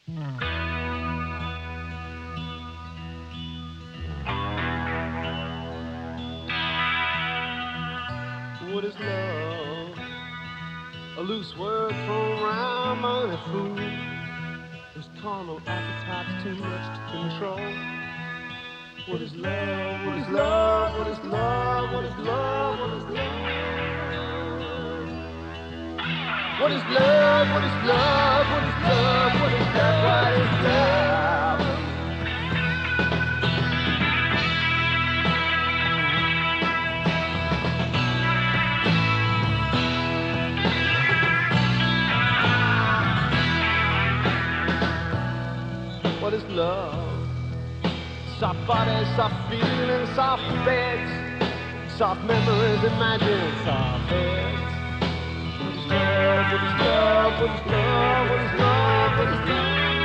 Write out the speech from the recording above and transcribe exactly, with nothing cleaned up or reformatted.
What is love? A loose word thrown around by the fool whose carnal appetite's too much to control. What is love? What is love? What is love? What is love? What is love? What is love? What is love? What is love? What is that? What is love? What is love? Soft bodies, soft feelings, soft beds, soft memories, imagined soft heads. What is love? What is love? What is love? What is love? What is love?